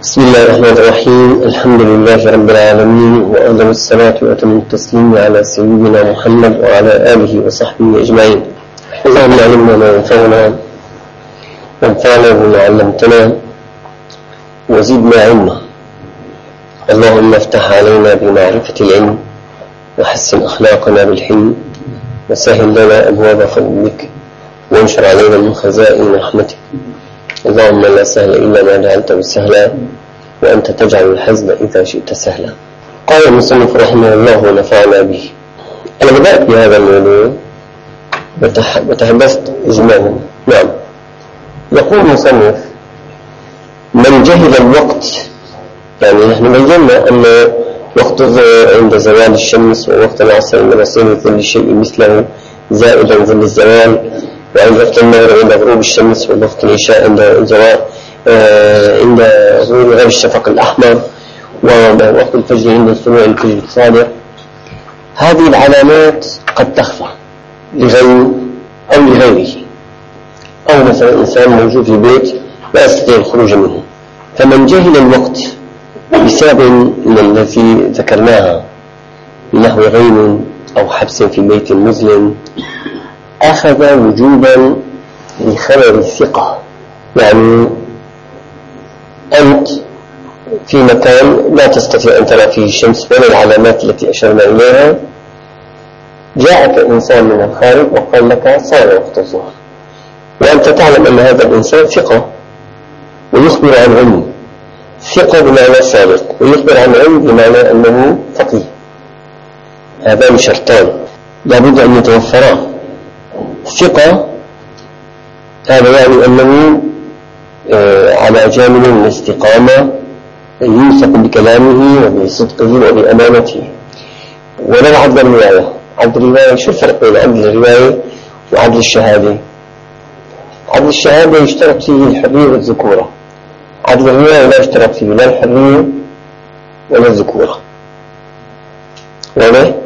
بسم الله الرحمن الرحيم. الحمد لله رب العالمين، وأفضل الصلاة وأتم التسليم على سيدنا محمد وعلى آله وصحبه أجمعين. اللهم علمنا ما ينفعنا وانفعنا بما علمتنا وزدنا علما. اللهم افتح علينا بمعرفة العلم وحسن أخلاقنا بالحلم وسهل لنا أبواب فضلك وانشر علينا من خزائن رحمتك. اللهم لا سهل إلا ما جعلته سهلا وأنت تجعل الحزن إذا شئت سهلا. قال المصنف رحمه الله ونفعنا به. أنا بدأت بهذا الموضوع وتحدثت إجمالا. نعم، يقول المصنف: من جهل الوقت، يعني نحن بينا أن وقت الظهر عند زوال الشمس، ووقت العصر عند مسير ظل الشيء مثله زائدا ظل الزوال، وعند وقت المغرب عند غروب الشمس، ووقت العشاء عند الزوال عند غروب الشفق الأحمر، ووقت الفجر عند طلوع الفجر الصادق. هذه العلامات قد تخفى لغير أو لغيره، أو مثلا إنسان موجود في البيت لا يستطيع الخروج منه. فمن جهل الوقت بسبب من الذي ذكرناها نحو غيم أو حبس في بيت مظلم، أخذ وجوبا لخبر الثقة. يعني أنت في مكان لا تستطيع أن ترى فيه الشمس ولا العلامات التي أشرنا إليها، جاءك إنسان من الخارج وقال لك صار وقت الظهر، وأنت تعلم أن هذا الإنسان ثقة ويخبر عن علم، ثقة بمعنى صادق، ويخبر عن علم بمعنى أنه فقيه. هذان شرطان لابد أن يتوفرا. ثقة هذا يعني أنه على جانب من الاستقامة، يوثق بكلامه وبصدقه وبأمانته. ولا عدل الرواية. عدل الرواية، شو الفرق بين عدل الرواية وعدل الشهادة؟ عدل الشهادة يشترط فيه الحرية والذكورة، عدل الرواية لا يشترط فيه لا الحرية ولا الذكورة. واضح؟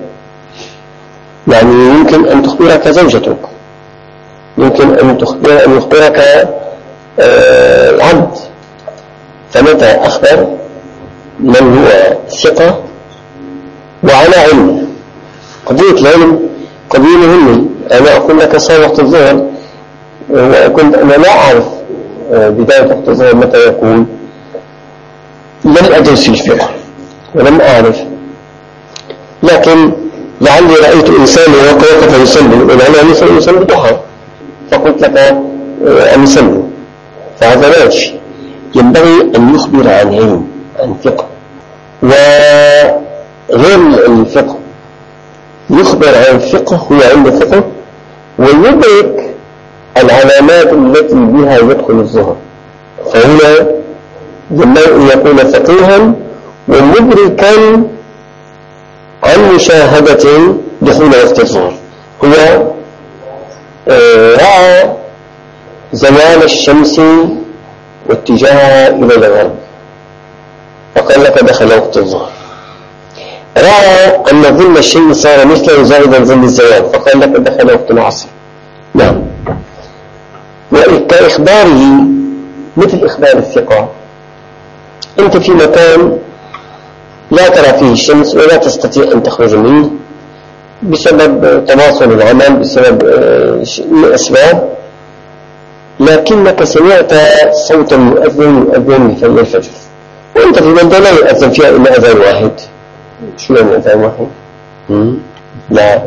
يعني يمكن أن تخبرك زوجتك، يمكن أن يخبرك العبد، فمتى أخبر من هو ثقة وعلى علم. قضية العلم قضية مهمة. أنا أقول لك صار وقت الظهر، وكنت أنا لا أعرف بداية وقت الظهر متى يكون، لم أدرس الفقه ولم أعرف، لكن لعلي رأيت إنسان وقف يصلي والعلماء مثل يصلي ضحى، فقلت لك أن يصلي، فهذا لا يكفي. ينبغي أن يخبر عن علم، عن فقه. وغير الفقه يخبر عن فقه، هو علم فقه، ويدرك العلامات التي بها يدخل الظهر. فهنا ينبغي أن يكون فقيها ومدركا عن مشاهدة دخول وقت الظهر. هو رأى زوال الشمس واتجاهها إلى الغرب فقال لك دخل وقت الظهر. رأى أن ظل الشيء صار مثله زائدا ظل الزوال فقال لك دخل وقت العصر. نعم. وكإخباره مثل إخبار الثقة، أنت في مكان لا ترى فيه الشمس ولا تستطيع أن تخرج منه بسبب تواصل العمل، بسبب الأسباب، لكنك سمعت صوتا يؤذن في الفجر، وأنت في بلدة لا يؤذن فيها إلا أذان واحد. شو يعني أذان واحد؟ لا،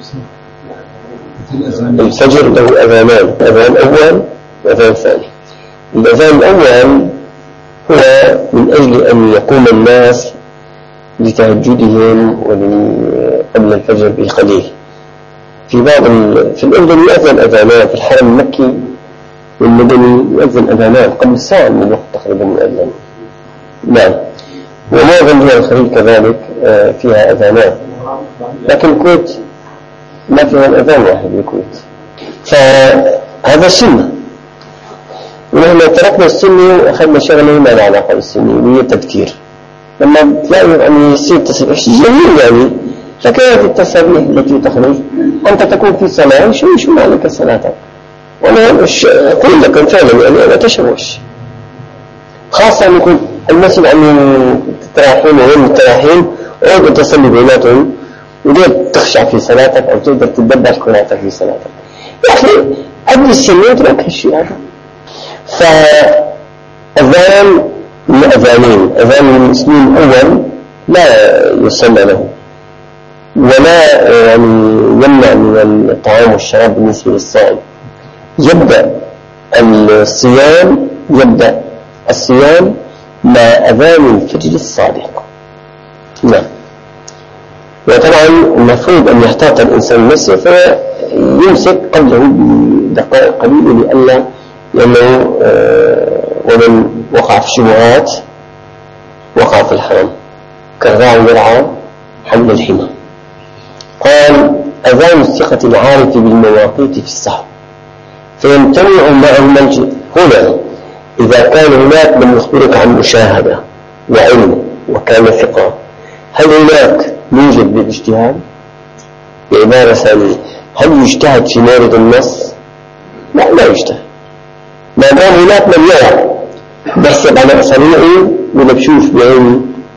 الفجر له أذانان، أذان أول وأذان ثاني. الأذان الأول هو من أجل أن يقوم الناس لتهجدهم قبل الفجر بقليل. في الأردن يؤذن أذانان، في الحرم المكي والمدني يؤذن أذانان قبل ساعة من الوقت تقريبا يؤذن. نعم. ومعظم دول الخليج كذلك فيها أذانان، لكن الكويت ما فيها الأذان واحد بالكويت. فهذا السنة، ونحن تركنا السنة وأخذنا شغله ما لا علاقة بالسنة، وهي التذكير. لما تلاقي يعني يصير تسبيح جميل، يعني فكانت التسابيح التي تخرج أنت تكون في صلاة شو عليك صلاتك. وأنا أقول لك فعلا يعني أنا تشوش، خاصة أن يكون المسجد عم تتراحين وين متراحين وقعدوا تصلي بيناتهم وليه تخشع في صلاتك أو تقدر تتدبر قراءتك في صلاتك. يا أخي قبل السنة اترك هالشيء هذا. فأذان أذانين، أذان المسلمين الأول لا يصلى له ولا يعني يمنع من الطعام والشراب بالنسبة للصائم. يبدأ الصيام مع أذان الفجر الصادق. نعم. وطبعا المفروض أن يحتاط الإنسان نفسه فيمسك قبله بدقائق قليلة لئلا لأنه ومن وقع في الشبهات وقع في الحرام كالراعي يرعى حول الحمى. قال أذان الثقة العارف بالمواقيت في السحر فيمتنع معه الملجئ هنا إذا كان هناك من يخبرك عن مشاهدة وعلم وكان ثقة. هل هناك يوجد بالاجتهاد؟ بعبارة ثانية، هل يجتهد في مورد النص؟ لا يجتهد. ما دام هناك من يرى بحسب على أصابعه ولا بشوف بعيني.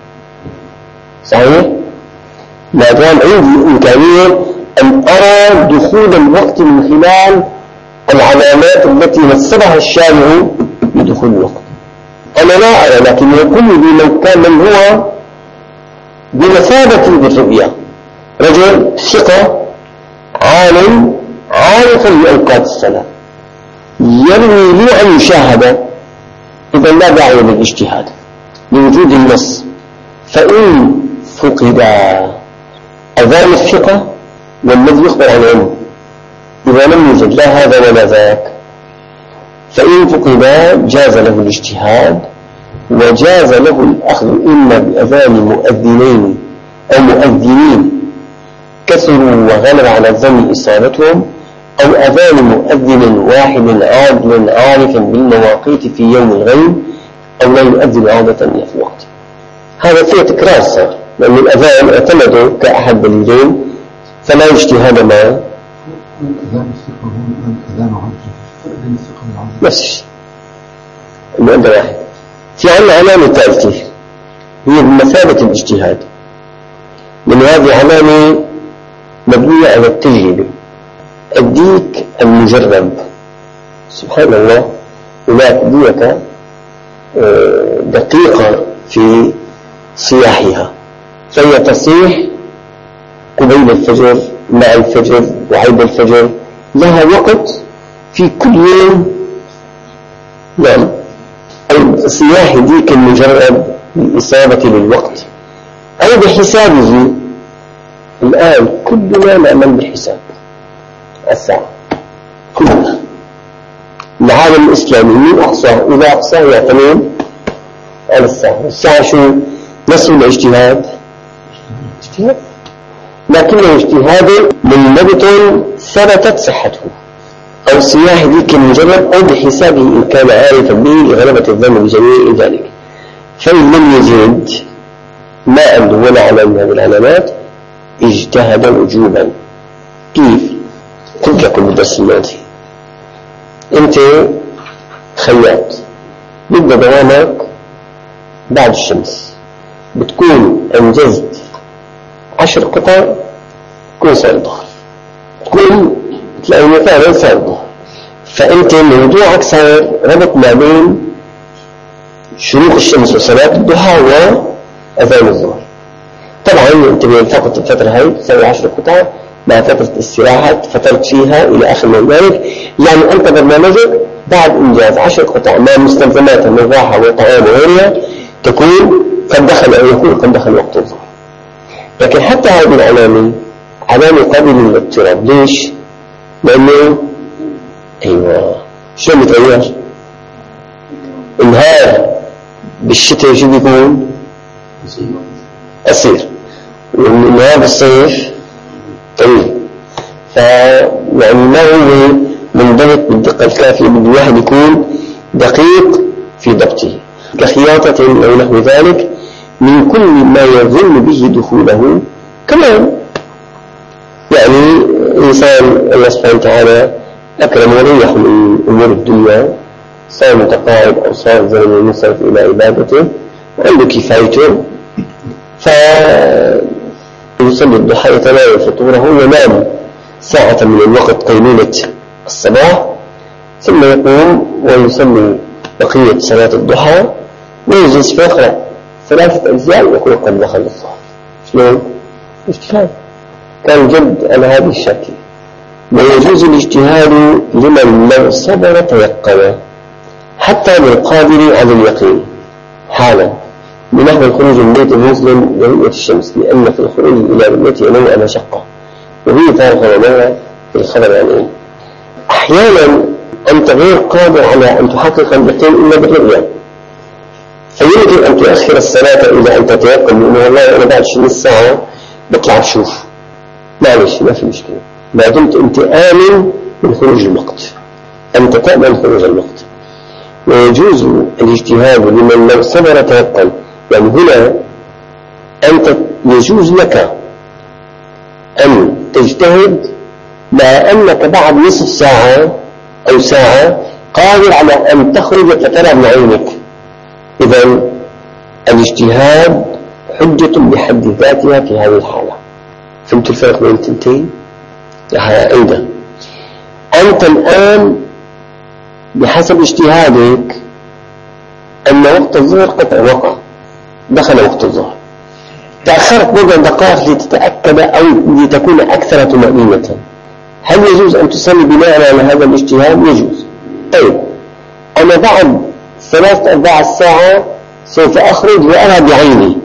صحيح؟ ما دام عندي إمكانية أن أرى دخول الوقت من خلال العلامات التي نصبها الشارع بدخول الوقت. أنا لا أرى، لكن يكون لي من كان من هو بمثابة بالرؤية، رجل ثقة عالم عارف لأوقات الصلاة يروي لي عن مشاهدة، إذا لا داعي للاجتهاد لوجود النص. فإن فقد أذان الثقة والذي يخبر عن علم إذا لم يوجد لا هذا ولا ذاك، فإن فقد جاز له الاجتهاد وجاز له الأخذ إما بأذان مؤذنين أو مؤذنين كثروا وغلب على الظن إصابتهم، أو أذان مؤذن واحد عادل عارف بالمواقيت في يوم الغيب، أو لا يؤذن عادة في وقت. هذا فيه تكرار صار، لأن الأذان اعتمدوا كأحد دليلين فلا اجتهاد معه. الأذان الثقة هو الأذان عادل نفس الشيء المؤذن واحد. في عنا علامة ثالثة هي بمثابة الاجتهاد، من هذه علامة مبنية على التجربة. الديك المجرب سبحان الله هناك ديكة دقيقة في صياحها، فهي تصيح قبيل الفجر مع الفجر وعيد الفجر، لها وقت في كل يوم. نعم، الصياح ديك المجرب بالإصابة للوقت أو بحسابه. الآن كلنا نعمل بحساب الساعة، كلنا العالم الإسلامي من أقصاه إلى أقصاه يعتمد على الساعة شو نصف الاجتهاد؟ اجتهاد، لكنه اجتهاد من نبت ثبتت صحته، أو صياح ذيك المجرد أو بحسابه إن كان عارفا به لغلبة الظن بجميع ذلك. فإن لم يجد ما عنده ولا علامة من هذه العلامات اجتهد وجوبا. كيف؟ قلت لكم بالدرس الماضي، أنت خياط بدأ دوامك بعد الشمس، بتكون أنجزت 10 قطع تكون صار الظهر، تكون تلاقي مثلا صار الظهر. فأنت موضوعك صار ربط ما بين شروق الشمس وصلاة الضحى وأذان الظهر. طبعا أنت بينفقد الفترة هاي تسوي 10 قطع مع فترة استراحة فترت فيها إلى آخر من ذلك، يعني أنت برنامجك بعد إنجاز 10 قطع مع مستلزماتها من راحة وطعام وغيرها تكون قد دخل أو يكون قد دخل وقت الظهر. لكن حتى هذه العلامة علامة قابلة للاضطراب. ليش؟ لأنه أيوة شو متغير؟ النهار بالشتاء شو بيكون؟ قصير، والنهار بالصيف طويل. فيعني ما هو منضبط بالدقة الكافية، بده الواحد يكون دقيق في ضبطه كخياطة أو نحو ذلك من كل ما يظن به دخوله. كمان يعني إنسان الله سبحانه وتعالى أكرم وريح من أمور الدنيا، صار متقاعد أو صار زمن ينصرف إلى عبادته، وعنده كفايته، فيصلي الضحى يتناول فطوره وينام ساعة من الوقت قيلولة الصباح، ثم يقوم ويصلي بقية صلاة الضحى ويجلس فيقرأ 3 أجزاء ويقول قد دخل الظهر. شلون؟ اجتهاد كان جد على هذا الشكل. ويجوز الاجتهاد لمن لو صبر تيقن، حتى للقادر على اليقين حالا، بنحو الخروج من بيت المسلم لرؤية الشمس، لأن في الخروج إلى رؤيته نوع مشقة، وهي فارغ ومنع في الخبر عنه. أحيانا أنت غير قادر على أن تحقق اليقين إلا بالرؤية، فيمكن أن تؤخر الصلاة إلى أن تتيقن أنه والله أنا بعد نص ساعة بطلع بشوف، معلش ما في مشكلة، ما دمت أنت آمن من خروج الوقت، أنت تأمن خروج الوقت. ويجوز الاجتهاد لمن لو صبر تيقن، يعني هنا أنت يجوز لك أن تجتهد مع أنك بعد نصف ساعة أو ساعة قادر على أن تخرج فترى بعينك. إذن الاجتهاد حجة بحد ذاتها في هذه الحالة. فهمت الفرق بين التنتين؟ أيضا أنت الآن بحسب اجتهادك أن وقت الظهر قد وقع، دخل وقت الظهر، تأخرت بضع دقائق لتتأكد أو لتكون أكثر طمأنينة، هل يجوز أن تصلي بناء على هذا الاجتهاد؟ يجوز. طيب أنا بعد 3/4 ساعة سوف أخرج وأرى بعيني،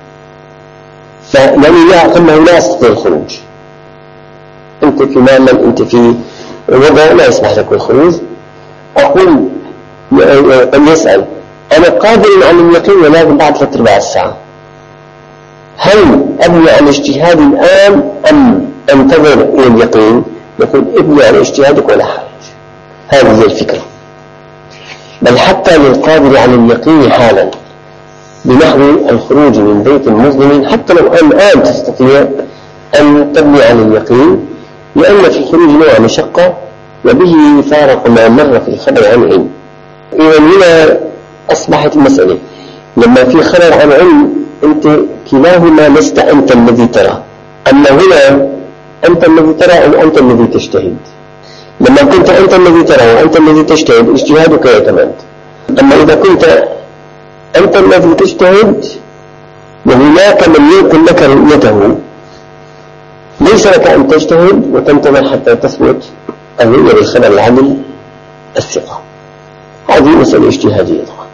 فلأني لا أقمه لا أستطيع الخروج، أنت في معمل، أنت في وضع لا يسمح لك الخروج، أقول أن يسأل أنا قادر على اليقين ولكن بعد 3/4 ساعة، هل أبني على اجتهادي الآن أم أنتظر إلى اليقين؟ نقول ابني على اجتهادك ولا حرج، هذه هي الفكرة. بل حتى للقادر على اليقين حالا بنحو الخروج من بيت مظلم، حتى لو الآن تستطيع أن تبني على اليقين، لأن في الخروج نوع مشقة وبه فارق ما مر في الخبر عن علم. إذن هنا أصبحت المسألة لما في خبر عن علم أنت كلاهما لست أنت الذي ترى، أما هنا أنت الذي ترى أو أنت الذي تجتهد. لما كنت أنت الذي ترى وأنت الذي تجتهد اجتهادك يتمد، أما إذا كنت أنت الذي تجتهد وهناك من ينقل لك رؤيته، ليس لك أن تجتهد وتنتظر حتى تثبت الرؤية بالخبر العدل الثقة. هذه مسألة اجتهادية طبعا.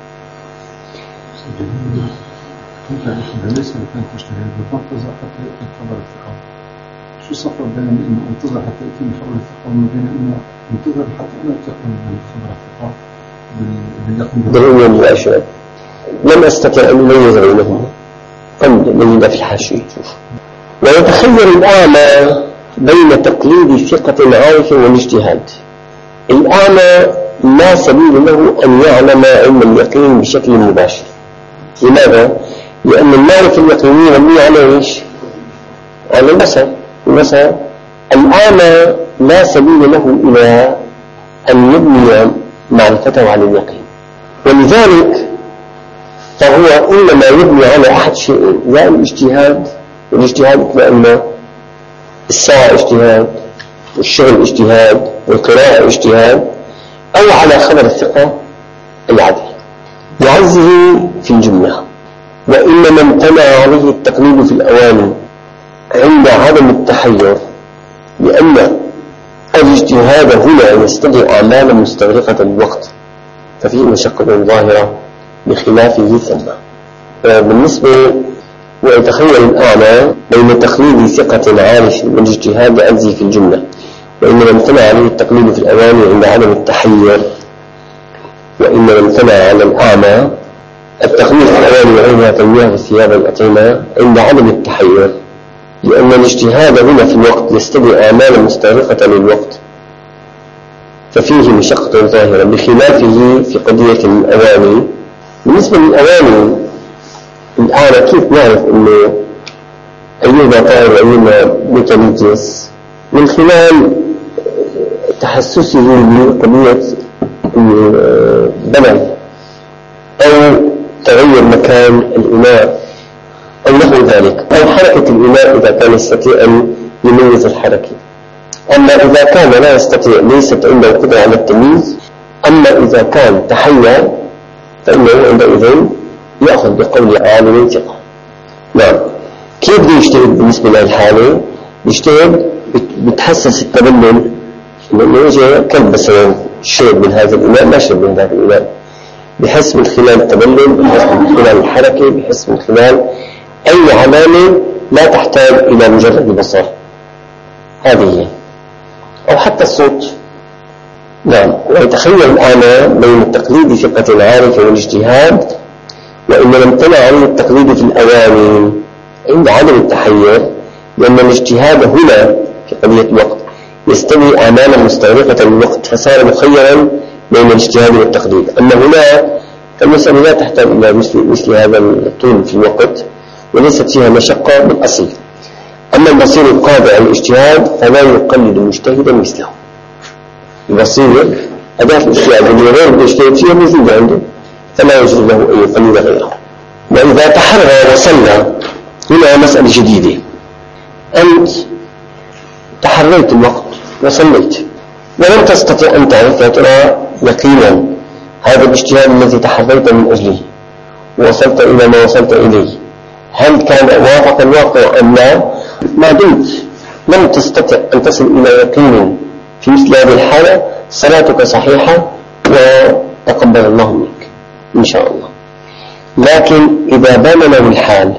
ليس لك أن تجتهد وتنتظر حتى يأتي خبر الثقة. شو الصفر بين أن أنتظر حتى يأتي خبر الثقة وما بين أن أنتظر حتى أنا أتأكد من خبر الثقة بالرؤية المباشرة؟ لم أستطع أن أميز بينهما، قد نجد في الحاشية. ويتخير الأعمى بين تقليد ثقة عارف والاجتهاد. الأعمى لا سبيل له أن يعلم علم اليقين بشكل مباشر. لماذا؟ لأن المعرفة اليقينية مبنية على إيش؟ على البصر. الأعمى لا سبيل له إلى أن يبني معرفته على اليقين، ولذلك فهو إنما يبني على أحد شيئين، يا الاجتهاد، والاجتهاد لأن الساعة اجتهاد والشغل اجتهاد والقراءة اجتهاد، أو على خبر الثقة العدل يعزه في الجملة. وإنما امتنع عليه التقليد في الأوان عند عدم التحير، لأن الاجتهاد هنا يستدعي أعمالا مستغرقة الوقت، ففيه مشقة ظاهرة بخلافه ثم. بالنسبة ويتخيل الأعمى بين تقليد ثقة عارف والاجتهاد عزه في الجملة، وإنما امتنع عليه التقليد في الأوان عند عدم التحير. وإنما امتنع على الأعمى التقليد في الأوان وغيرها كالمياه والثياب والأطعمة عند عدم التحير، لأن الاجتهاد هنا في الوقت يستدعي أعمالا مستغرقة للوقت، ففيه مشقة ظاهرة بخلافه في قضية الأواني. بالنسبة للأواني الأعمى كيف نعرف أنه أيهما طائر وأيهما متنجس؟ من خلال تحسسه بقضية البلد أو تغير مكان الإناء أو نحو ذلك، أو حركة الإناء إذا كان يستطيع أن يميز الحركة. أما إذا كان لا يستطيع ليست عنده قدرة على التمييز، أما إذا كان تحير فإنه عندئذ يأخذ بقول عالم ثقة. نعم. كيف بده يجتهد بالنسبة للحالة؟ يجتهد بتحسس التبلل، لأنه يجي كلب مثلا شرب من هذا الإناء ما شرب من هذا الإناء، بحس من خلال التبلل، بحس من خلال الحركة، بحس من خلال أي علامة لا تحتاج إلى مجرد البصر، هذه هي، أو حتى الصوت. نعم. ويتخيل الآن بين التقليد ثقة العارف والاجتهاد، وإن لم تنع عن التقليد في الأواني عند عدم التحير، لأن الاجتهاد هنا في قضية الوقت يستوي أعمالا مستغرقة للوقت، فصار مخيرا بين الاجتهاد والتقليد. أما هنا فالمسألة لا تحتاج إلى مثل هذا الطول في الوقت، وليست فيها مشقة بالأصل. أما البصير القادر على الاجتهاد فلا يقلد مجتهدا مثله. البصير أداة الاجتهاد اللي غير المجتهد فيها موجودة عنده، فلا يجوز له أن يقلد غيره. وإذا تحرى وصلى، هنا مسألة جديدة. أنت تحريت الوقت وصليت ولم تستطيع أن تعرف يا ترى يقينا هذا الاجتهاد الذي تحريت من أجله ووصلت إلى ما وصلت إليه هل كان وافق الواقع أم لا؟ ما دمت لم تستطع أن تصل إلى يقين في مثل هذه الحالة، صلاتك صحيحة وتقبل الله منك إن شاء الله. لكن إذا بان له الحال،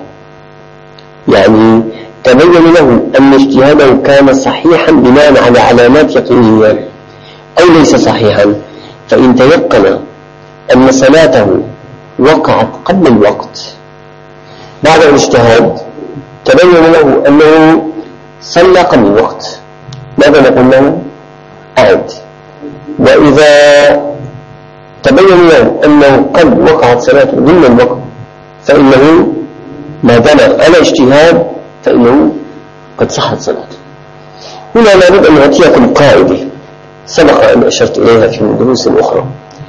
يعني تبين له أن اجتهاده كان صحيحا بناء على علامات يقينية أو ليس صحيحا، فإن تيقن أن صلاته وقعت قبل الوقت بعد الاجتهاد، تبين له أنه صلى قبل الوقت، ماذا نقول له؟ أعد. وإذا تبين له أنه قد وقعت صلاته ضمن الوقت، فإنه ما دام على اجتهاد فإنه قد صحت صلاته. هنا لابد أن نعطيكم قاعدة سبق أن أشرت إليها في دروس أخرى.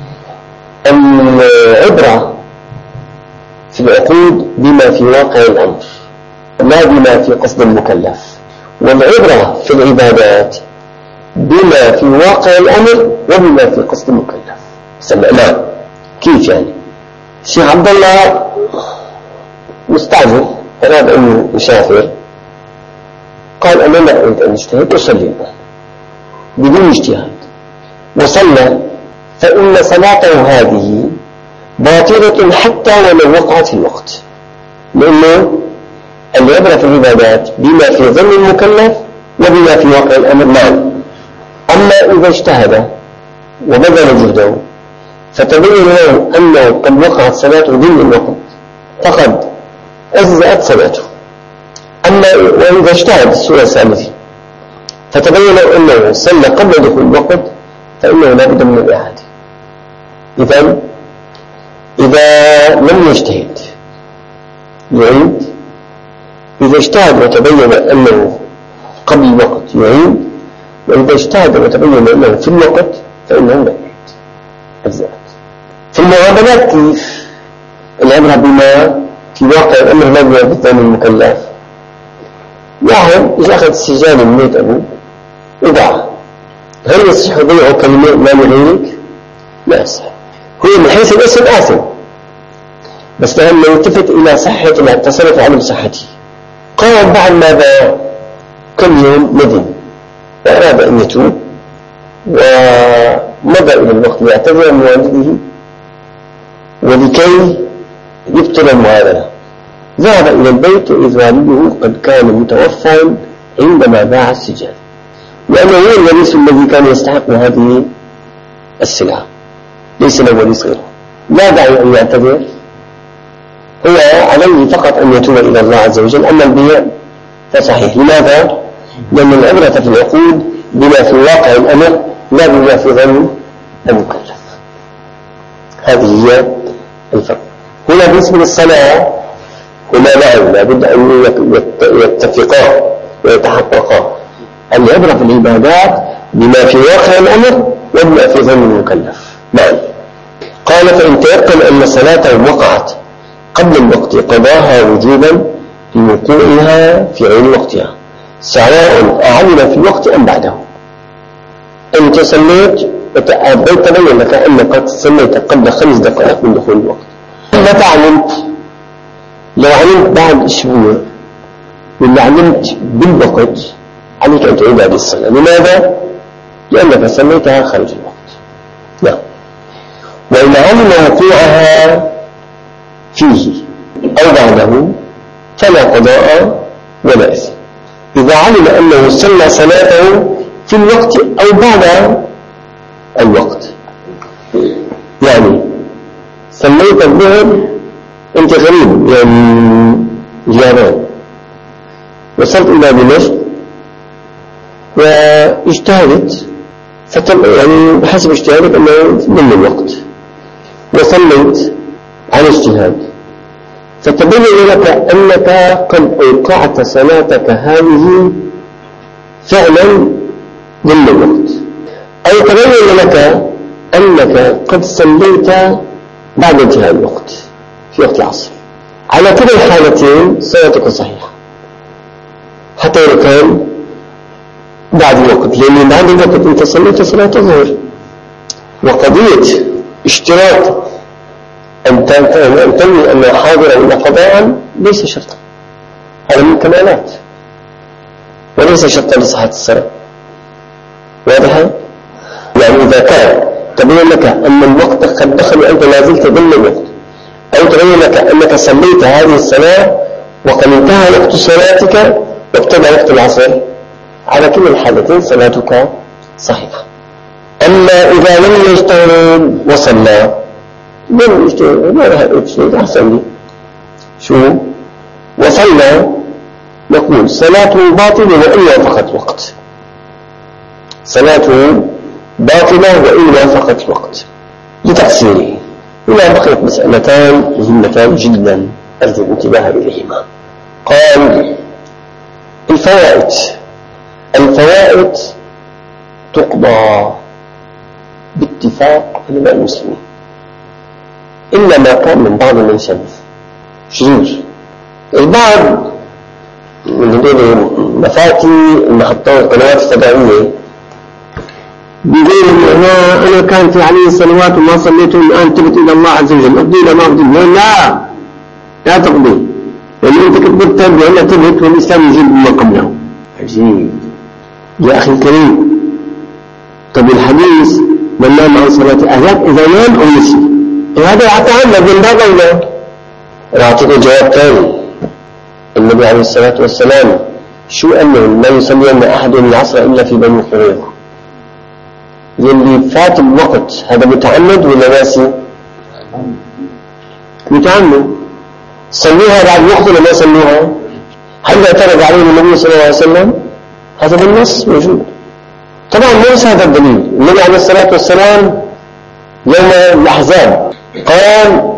العبرة في العقود بما في واقع الأمر لا بما في قصد المكلف، والعبرة في العبادات بما في واقع الأمر وبما في قصد المكلف. سمعنا كيف يعني؟ الشيخ عبد الله مستعجل أراد أن يسافر، قال أنا لا أريد أن أجتهد وصلي الآن بدون اجتهاد، وصلى، فإن صلاته هذه باطلة حتى ولو وقعت في الوقت، لأنه العبرة في العبادات بما في ظن المكلف وبما في واقع الأمر معا. أما إذا اجتهد وبذل جهده فتبين له أنه قد وقعت صلاته ضمن الوقت فقد أجزأت صلاته. أما وإذا اجتهد السورة الثالثة فتبين له أنه صلى قبل دخول الوقت فإنه لا بد من الإعادة. إذا لم يجتهد يعيد، إذا اجتهد وتبين أنه قبل الوقت يعيد، وإذا اجتهد وتبين أنه في الوقت فإنه لا يعيد، أجزأت. في المعاملات كيف؟ العبرة بما في واقع الأمر لا بما في الظن المكلف. واحد إذا أخذ السجال من بيت أبوه وضعه، هل يصح بيعه كلمة ما لغيرك؟ لا يصح. هو من حيث الاسم آثم، بس لأنه يلتفت إلى صحة التصرف عن صحته. قال بعد ماذا كم يوم ندم وأراد أن يتوب ومضى إلى الوقت ليعتذر من والده ولكي يبطل المعاملة، ذهب إلى البيت إذ والده قد كان متوفى عندما باع السجال، لأنه هو الوريث الذي كان يستحق هذه السلعة، ليس له وريث غيره. لا داعي أن يعتذر، هو عليه فقط أن يتوب إلى الله عز وجل. أما البيع فصحيح. لماذا؟ لأن العبرة في العقود بما في واقع الأمر لا بما في ظن المكلف. هذه هي الفرق. هنا بالنسبة للصلاة هنا نعم لابد أن يتفقا ويتحققا. العبرة في العبادات بما في واقع الأمر وبما في ظن المكلف. نعم. قال فإن تيقن أن صلاته وقعت قبل الوقت قضاها وجوبا لوقوعها في غير وقتها سواء أعلم في الوقت أم بعده. أنت صليت وتأبيت تبين لك أنك قد صليت قبل 5 دقائق من دخول الوقت. متى علمت؟ لو علمت بعد أسبوع واللي علمت بالوقت عليك أن تعيد هذه الصلاة. لماذا؟ لأنك صليتها خارج الوقت. لا. وإن علم وقوعها فيه أو بعده فلا قضاء ولا إثم. إذا علم أنه صلى صلاته في الوقت أو بعد الوقت، يعني صليت الظهر أنت غريب يعني جيران، وصلت إلى دمشق واجتهدت يعني بحسب اجتهادك أنه من الوقت، وصليت على اجتهاد، فتبين لك أنك قد أوقعت صلاتك هذه فعلا ضمن الوقت، أو تبين لك أنك قد صليت بعد انتهاء الوقت في وقت العصر. على كلا الحالتين صلاتك صحيحة حتى لو كان بعد الوقت، لأن بعد الوقت أنت صليت صلاة الظهر. وقضية اشتراط أن تنوي أن حاضرا إلى قضاء ليس شرطا، هذا من الكمالات وليس شرطا لصحة الصلاة. واضحة؟ يعني إذا كان تبين لك أن الوقت قد دخل وأنت لا زلت ضمن الوقت، أو تبين لك أنك صليت هذه الصلاة وقد انتهى وقت صلاتك وابتدأ وقت العصر، على كل الحالتين صلاتك صحيحة. أما إذا لم يجتهد وصلى لم يجتهد ما لها اجتهد أحسن لي شو وصلى، نقول صلاته باطلة وإن وافقت وقت، صلاته باطلة وإن وافقت وقت لتقصيره. هنا بقيت مسألتان مهمتان جدا أرجو الانتباه إليهما. قال الفوائد تقضى باتفاق علماء المسلمين إلا ما كان من بعض من سلف شذوذ. البعض من هذول مفاتي المحطات القنوات الفضائية بيقول أنا كانت علي الصلوات وما صليت الآن تبت إلى الله عز وجل أقضي لا ما أقضي. لا تقضي، لأن أنت كنت بأنها تبت والإسلام يجيب ما قبله. عجيب يا أخي الكريم. طب الحديث من نام عن صلاة أهلك إذا نام أو نسي، هذا يعتمد من باب أولى. أعطيك جواب ثاني. النبي عليه الصلاة والسلام شو أنه لا يصلين أحد العصر إلا في بني قريظة، يلي فات الوقت هذا متعمد ولا ناسي؟ متعمد. صلوها بعد الوقت ولا ما صلوها؟ هل اعترض عليهم النبي صلى الله عليه وسلم؟ هذا بالنص موجود. طبعا ليس هذا الدليل. النبي عليه الصلاة والسلام يوم الأحزاب قال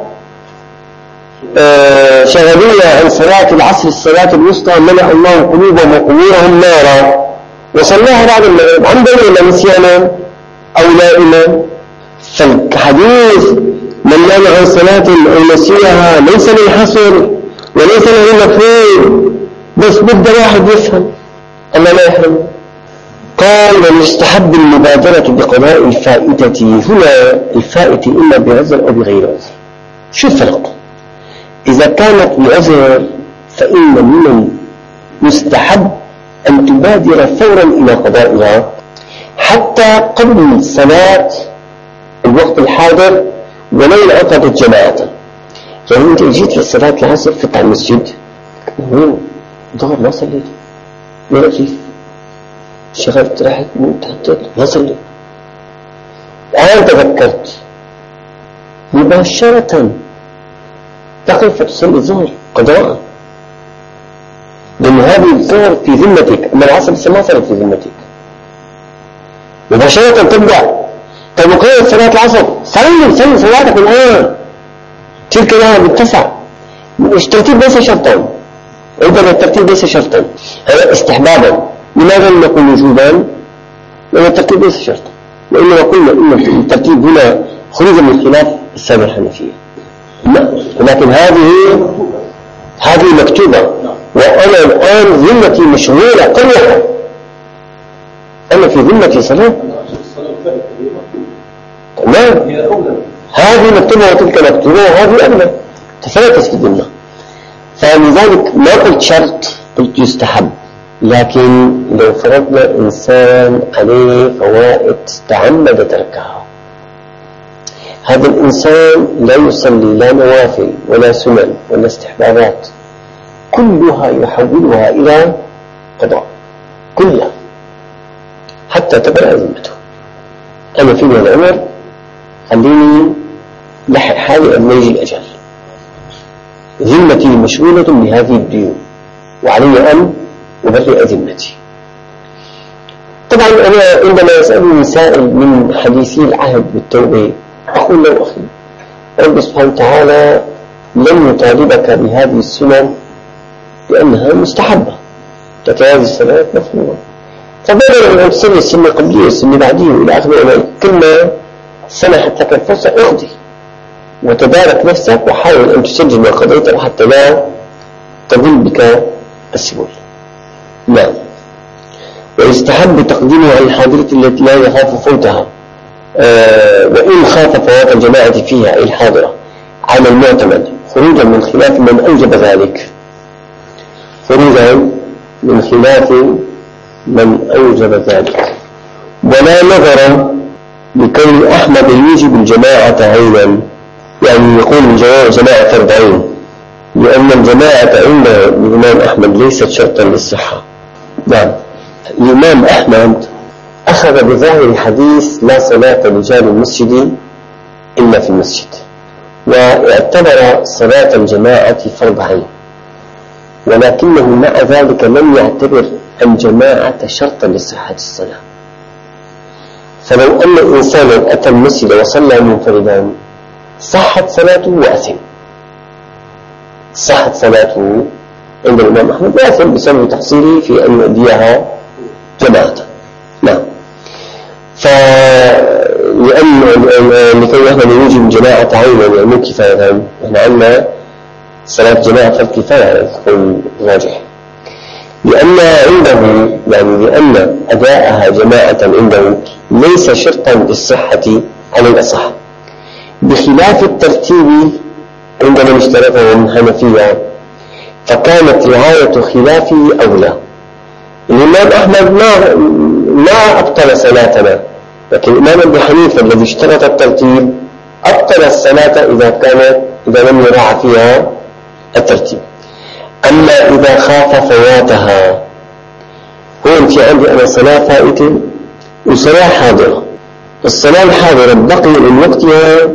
شغلونا عن صلاة العصر الصلاة الوسطى ملأ الله قلوبهم وقبورهم نارا، وصلاها بعد المغرب عمدا ولا نسيانا أو نائما. فالحديث من نام عن صلاة أو نسيها ليس له حصر وليس له مفهوم، بس بد واحد يفهم أما لا يحرم. قال ويستحب المبادرة بقضاء الفائتة. هنا الفائتة إما بعذر أو بغير عذر. شو الفرق؟ إذا كانت بعذر فإن من المستحب أن تبادر فورا إلى قضائها حتى قبل صلاة الوقت الحاضر ولو انعقدت جماعة. يعني أنت جيت لصلاة العصر في طعم المسجد ظهر ما صليت ولا كيف شغلت راحت تحطيت ما صليت، الآن تذكرت مباشرة تقف تصلي الظهر قضاء، لأن هذه الظهر في ذمتك، أما العصر لسه ما صارت في ذمتك. مباشرة تبدأ. طيب وقيل صلاة العصر صلي صلاتك الآن، تلك لها متسع. الترتيب ليس شرطا، عندنا الترتيب ليس شرطا، هذا استحبابا. لماذا نقول وجوبا؟ لأن الترتيب ليس شرطا، وإنما قلنا إن الترتيب هنا خروجا من خلاف السادة الحنفية. لكن هذه مكتوبة، وأنا الآن ذمتي مشغولة قليلا، أنا في ذمتي صلاة. تمام، هذه مكتوبة وتلك مكتوبة وهذه أبدا تفلتت في الذمة. فلذلك ما قلت شرط، قلت يستحب. لكن لو فرضنا إنسان عليه فوائد تعمد تركها، هذا الإنسان لا يصلي لا نوافل ولا سنن ولا استحبابات، كلها يحولها إلى قضاء كلها حتى تبرأ ذمته. أنا فيني العمر، خليني لحق حالي أن يجي الأجل، ذمتي مشغولة بهذه الديون وعلي أن أبرئ ذمتي. طبعا أنا عندما يسألني سائل من حديثي العهد بالتوبة أقول له أخي، رب سبحانه وتعالى لم يطالبك بهذه السنن لأنها مستحبة، هذه الصلاة مفروضة، فبدل أن تصلي السنة قبلية السنة بعدية إلى آخره، كل ما سنحت لك الفرصة اقضي وتبارك نفسك وحاول أن تسجل ما قضيته حتى لا تضل بك السبل. نعم. ويستحب تقديمه على الحاضرة التي لا يخاف فوتها، وإن خاف فوات الجماعة فيها أي الحاضرة على المعتمد، خروجا من خلاف من أوجب ذلك، خروجا من خلاف من أوجب ذلك. ولا نظر لكون أحمد يوجب الجماعة عينا، يعني يقول الجماعة فرض عين، لأن الجماعة عند الإمام أحمد ليست شرطا للصحة. نعم. الإمام أحمد أخذ بظاهر حديث لا صلاة لرجال المسجد إلا في المسجد، واعتبر صلاة الجماعة فرض عين، ولكنه مع ذلك لم يعتبر الجماعة شرطا لصحة الصلاة. فلو أن إنسانا أتى المسجد وصلى منفردا صحت صلاته وأثم، صحت صلاته عند الإمام أحمد وأثم بسبب تقصيره في أن يؤديها جماعة. نعم. لكي أحمد يوجب الجماعة عينا يعني كفاية، إحنا عندنا صلاة جماعة فرض كفاية يكون راجح، لأن عنده لأن أداءها جماعة عنده ليس شرطا للصحة على الأصح، بخلاف الترتيب عند من اشترطه من حنفية، فكانت رعاية خلافه أولى. الإمام أحمد ما أبطل صلاتنا، لكن الإمام أبو حنيفة الذي اشترط الترتيب أبطل الصلاة إذا لم يراعى فيها الترتيب. أما إذا خاف فواتها، هو في عندي أنا صلاة فائتة وصلاة حاضرة، الصلاة الحاضرة بقي من وقتها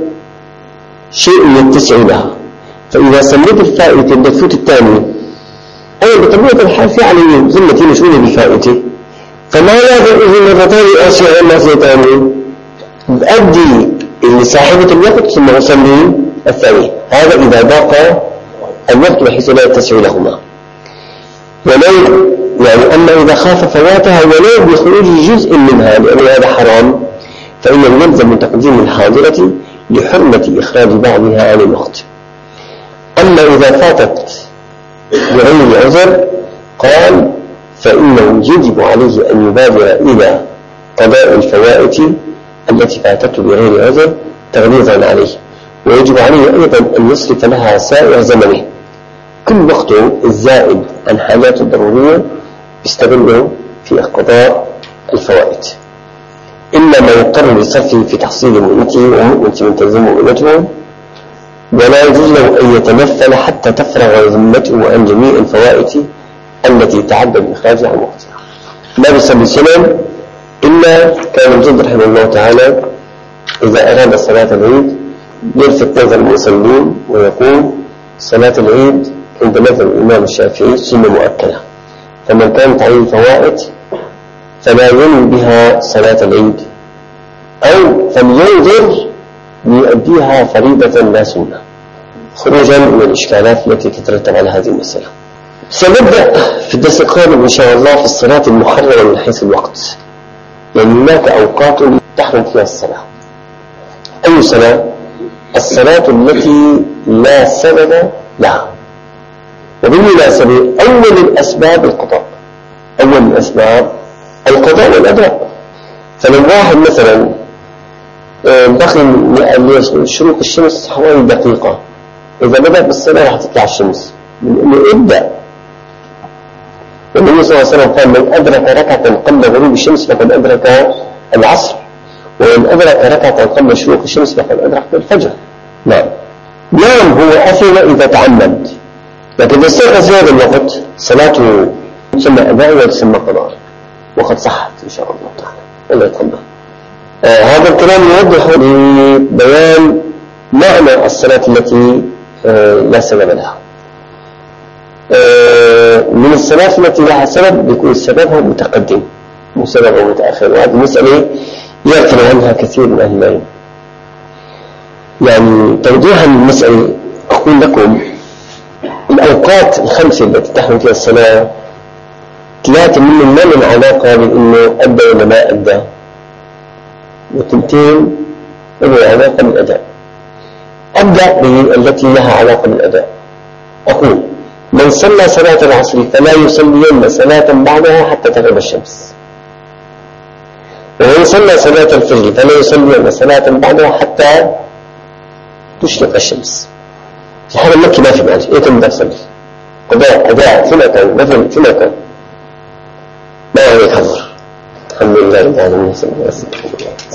شيء يتسع لها، فإذا صليت الفائتة بدك تفوت الثانية، أنا بطبيعة الحال في علي ذمتي مشغولة بفائتة، فما لازم إذن مرتين أشياء ما ثانية بأدي اللي صاحبة الوقت ثم أصلي الثانية، هذا إذا ضاق الوقت بحيث لا يتسع لهما. ولو أما إذا خاف فواتها ولو بخروج جزء منها لأن هذا حرام، فإنه يلزم من تقديم الحاضرة لحرمة إخراج بعضها عن الوقت. أما إذا فاتت بغير عذر قال فإنه يجب عليه أن يبادر إلى قضاء الفوائت التي فاتته بغير عذر تغليظا عليه، ويجب عليه أيضا أن يصرف لها سائر زمنه، كل وقته الزائد عن حاجاته الضرورية يستغله في قضاء الفوائد، إلا ما يضطر لصرفه في تحصيل مؤنته ومؤنة من تلزم مؤنته، ولا يجوز له أن يتنفل حتى تفرغ ذمته عن جميع الفوائد التي تعدى بإخراجها عن وقتها. ما بيصلي سنن إلا كان الجد رحمه الله تعالى إذا أراد صلاة العيد يلفت نظر المصلين ويقول صلاة العيد عند مذهب الإمام الشافعي سنة مؤكدة، فمن كانت عليه فوائد فلا ينوي بها صلاة العيد، أو فلينظر ليؤديها فريضة لا سنة، خروجا من الإشكالات التي تترتب على هذه المسألة. سنبدأ في الدرس القادم إن شاء الله في الصلاة المحرمة من حيث الوقت، يعني هناك أوقات تحرم فيها الصلاة. أي صلاة؟ الصلاة التي لا سبب لها. وبالمناسبة أول الأسباب القضاء، أول الأسباب القضاء والأداء. فلو واحد مثلا بقي شروق الشمس حوالي دقيقة، إذا بدأ بالصلاة راح تطلع الشمس، من ابدأ. والنبي صلى الله عليه وسلم قال: من أدرك ركعة قبل غروب الشمس فقد أدرك العصر، ومن أدرك ركعة قبل شروق الشمس فقد أدرك الفجر. نعم هو أثم إذا تعمد، لكن إذا استيقظ هذا الوقت صلاته تسمى أداء وتسمى قضاء، وقد صحت إن شاء الله تعالى. الله يتقبل. هذا الكلام يوضح بيان معنى الصلاة التي لا سبب لها. من الصلاة التي لها سبب بيكون سببها متقدم وسببها متأخر، وهذه مسألة يغفل عنها كثير من أهل العلم. يعني توضيحا للمسألة أقول لكم الأوقات الخمسة التي تحمل فيها الصلاة 3 منهم ما من علاقة بأنه أدى ولا ما أدى، وتنتين له علاقة بالأداء. أبدأ بالتي لها علاقة بالأداء. أقول: من صلى صلاة العصر فلا يصلين صلاة بعدها حتى تغرب الشمس، ومن صلى صلاة الفجر فلا يصلين صلاة بعدها حتى تشرق الشمس. في حال المكي ما في معاش إيه كم بتصلي قضاء أداء فيما كان مثلا فيما كان ما هو يحضر. الحمد لله رب العالمين.